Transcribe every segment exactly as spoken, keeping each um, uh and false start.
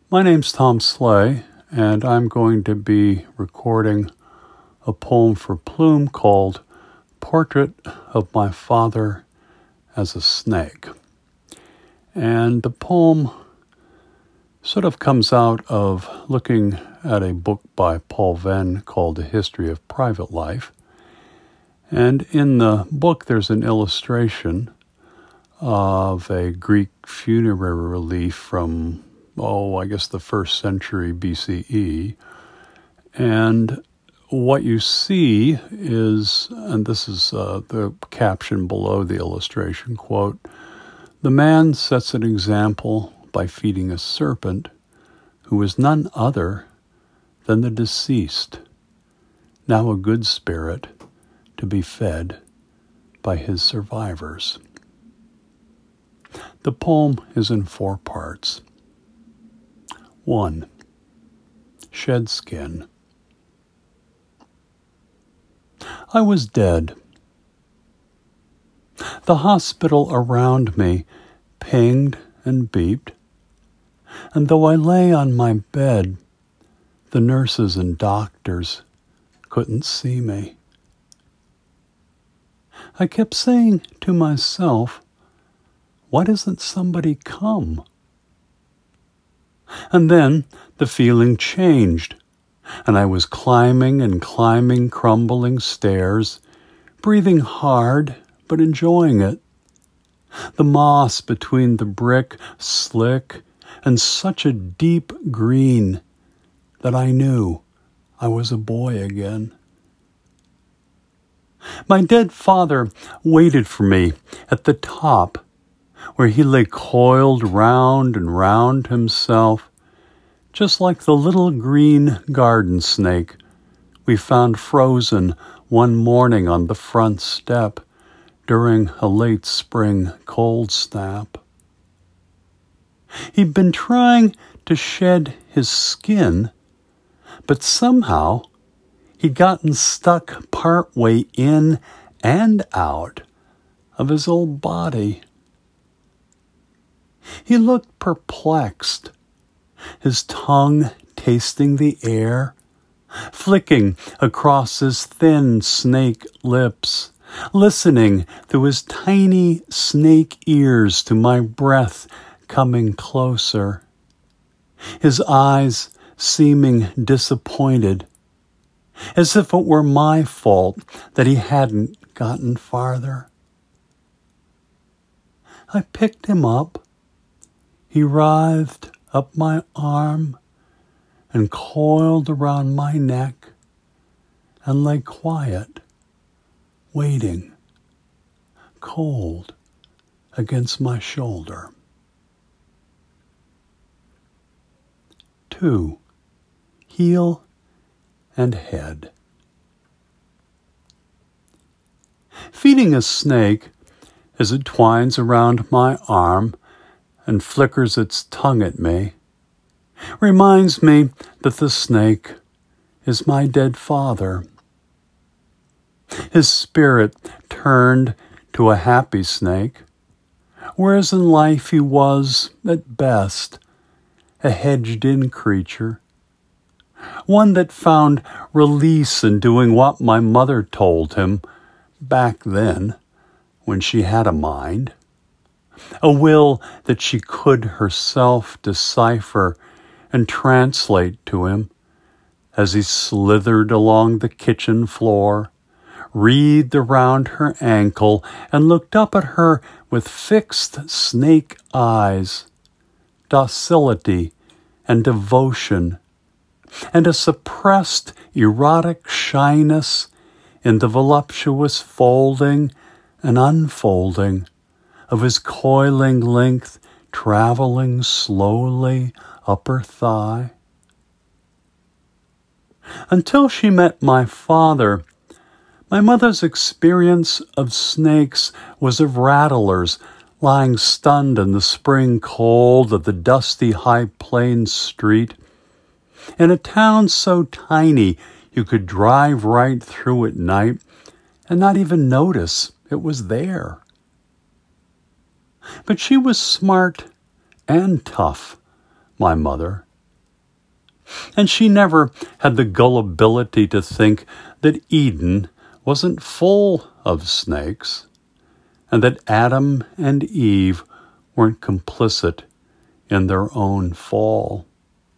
My name's Tom Slay, and I'm going to be recording a poem for Plume called Portrait of My Father as a Snake. And the poem sort of comes out of looking at a book by Paul Venn called The History of Private Life. And in the book, there's an illustration of a Greek funerary relief from, oh, I guess the first century B C E. And what you see is, and this is uh, the caption below the illustration, quote, "The man sets an example by feeding a serpent who is none other than the deceased, now a good spirit, to be fed by his survivors." The poem is in four parts. One, shed skin. I was dead. The hospital around me pinged and beeped, and though I lay on my bed, the nurses and doctors couldn't see me. I kept saying to myself, why doesn't somebody come? And then the feeling changed, and I was climbing and climbing crumbling stairs, breathing hard but enjoying it. The moss between the brick slick and such a deep green that I knew I was a boy again. My dead father waited for me at the top, where he lay coiled round and round himself, just like the little green garden snake we found frozen one morning on the front step during a late spring cold snap. He'd been trying to shed his skin, but somehow he'd gotten stuck partway in and out of his old body. He looked perplexed, his tongue tasting the air, flicking across his thin snake lips, listening through his tiny snake ears to my breath coming closer, his eyes seeming disappointed, as if it were my fault that he hadn't gotten farther. I picked him up. He writhed up my arm and coiled around my neck and lay quiet, waiting, cold against my shoulder. Two, heel and head. Feeding a snake as it twines around my arm and flickers its tongue at me reminds me that the snake is my dead father. His spirit turned to a happy snake, whereas in life he was, at best, a hedged-in creature, one that found release in doing what my mother told him back then when she had a mind, a will that she could herself decipher and translate to him as he slithered along the kitchen floor, wreathed around her ankle, and looked up at her with fixed snake eyes, docility and devotion, and a suppressed erotic shyness in the voluptuous folding and unfolding of his coiling length traveling slowly up her thigh. Until she met my father, my mother's experience of snakes was of rattlers lying stunned in the spring cold of the dusty High Plains street, in a town so tiny you could drive right through at night and not even notice it was there. But she was smart and tough, my mother, And she never had the gullibility to think that Eden wasn't full of snakes, and that Adam and Eve weren't complicit in their own fall.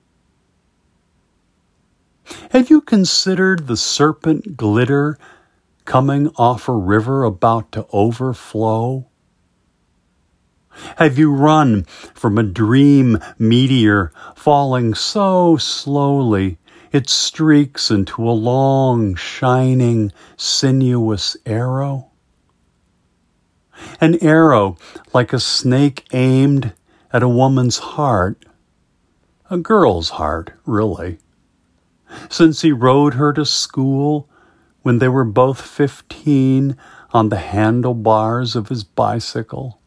Have you considered the serpent glitter coming off a river about to overflow? Have you run from a dream meteor falling so slowly it streaks into a long, shining, sinuous arrow? An arrow like a snake aimed at a woman's heart, a girl's heart, really, since he rode her to school when they were both fifteen on the handlebars of his bicycle.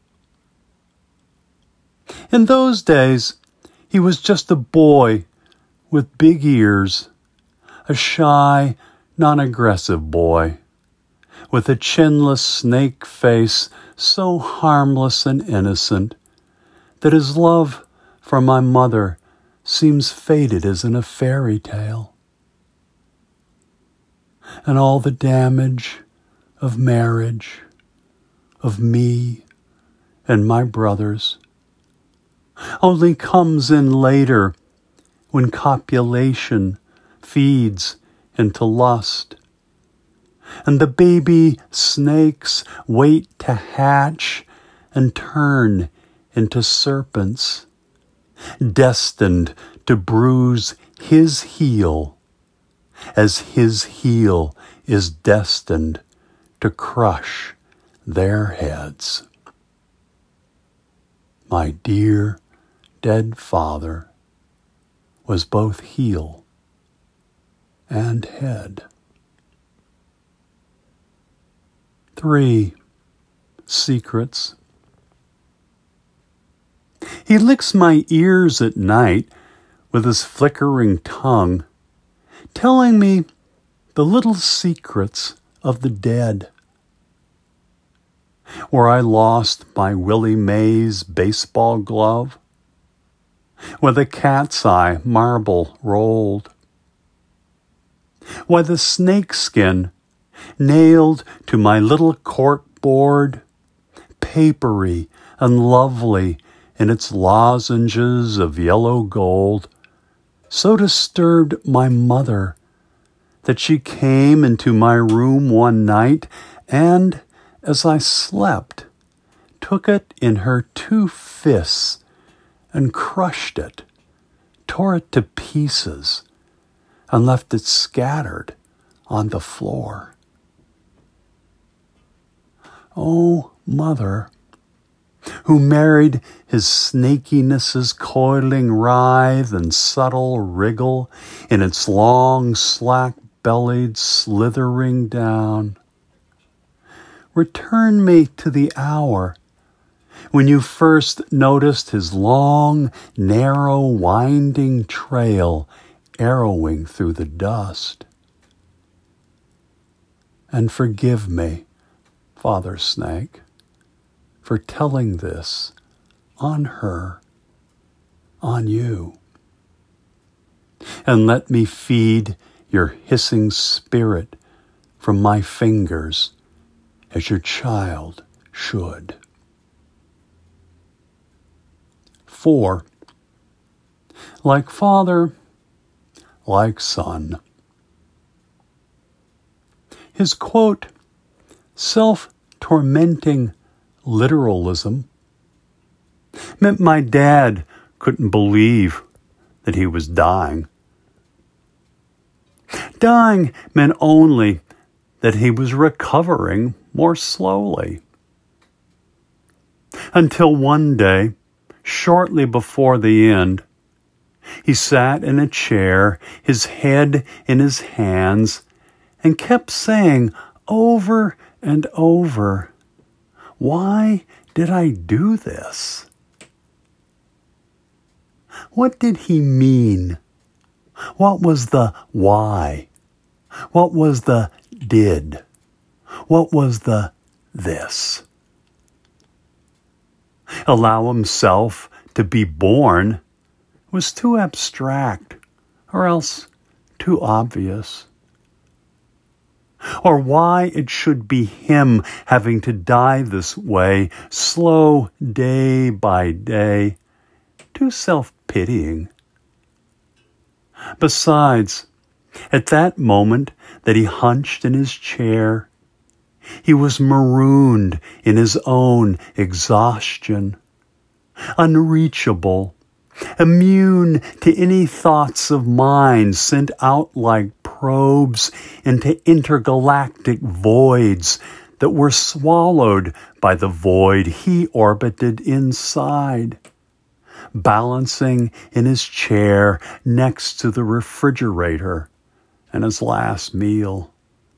In those days, he was just a boy with big ears, a shy, non-aggressive boy, with a chinless snake face so harmless and innocent that his love for my mother seems faded as in a fairy tale. And all the damage of marriage, of me and my brothers, only comes in later when copulation feeds into lust, and the baby snakes wait to hatch and turn into serpents, destined to bruise his heel, as his heel is destined to crush their heads. My dear dead father was both heel and head. Three secrets. He licks my ears at night with his flickering tongue, telling me the little secrets of the dead. Where I lost my Willie Mays baseball glove, where the cat's eye marble rolled, why the snakeskin nailed to my little corkboard, papery and lovely in its lozenges of yellow gold, so disturbed my mother that she came into my room one night and, as I slept, took it in her two fists and crushed it, tore it to pieces, and left it scattered on the floor. Oh, Mother, who married his snakiness's coiling writhe and subtle wriggle in its long, slack-bellied slithering down, return me to the hour when you first noticed his long, narrow, winding trail arrowing through the dust. And forgive me, Father Snake, for telling this on her, on you. And let me feed your hissing spirit from my fingers as your child should. Four, like father, like son. His quote, self-tormenting literalism meant my dad couldn't believe that he was dying. Dying meant only that he was recovering more slowly. Until one day, shortly before the end, he sat in a chair, his head in his hands, and kept saying over and over, "Why did I do this?" What did he mean? What was the why? What was the did? What was the this? Allow himself to be born was too abstract or else too obvious. Or why it should be him having to die this way, slow day by day, too self-pitying. Besides, at that moment that he hunched in his chair, he was marooned in his own exhaustion, unreachable, immune to any thoughts of mine sent out like probes into intergalactic voids that were swallowed by the void he orbited inside, balancing in his chair next to the refrigerator and his last meal.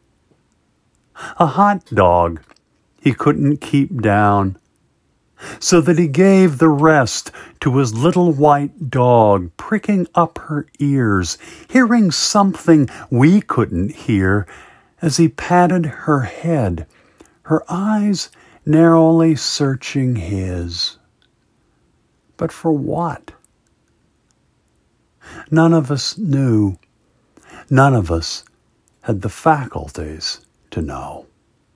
A hot dog he couldn't keep down, so that he gave the rest to his little white dog, pricking up her ears, hearing something we couldn't hear as he patted her head, her eyes narrowly searching his. But for what? None of us knew. None of us had the faculties to know.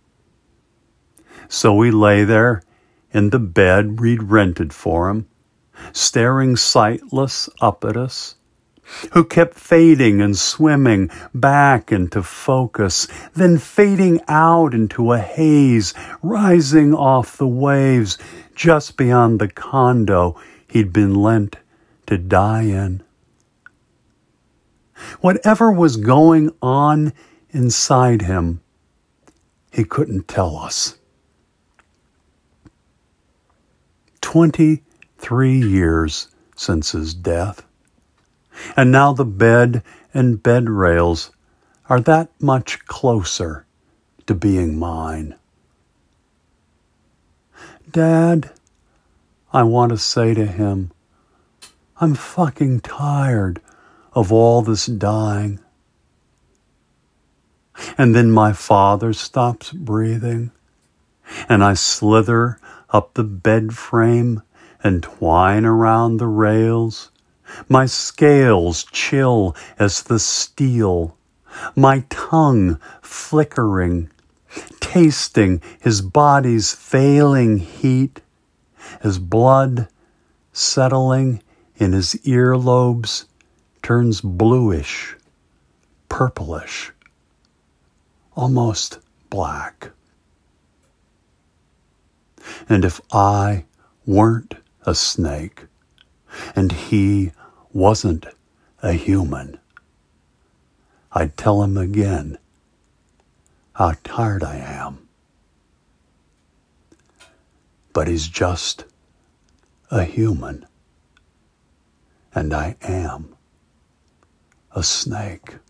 So we lay there in the bed we'd rented for him, staring sightless up at us, who kept fading and swimming back into focus, then fading out into a haze, rising off the waves just beyond the condo he'd been lent to die in. Whatever was going on inside him, he couldn't tell us. Twenty-three years since his death, and now the bed and bed rails are that much closer to being mine. Dad, I want to say to him, I'm fucking tired of all this dying. And then my father stops breathing, and I slither up the bed frame and twine around the rails, my scales chill as the steel, my tongue flickering, tasting his body's failing heat, as blood settling in his earlobes turns bluish, purplish, almost black. And if I weren't a snake, and he wasn't a human, I'd tell him again how tired I am. But he's just a human, and I am a snake.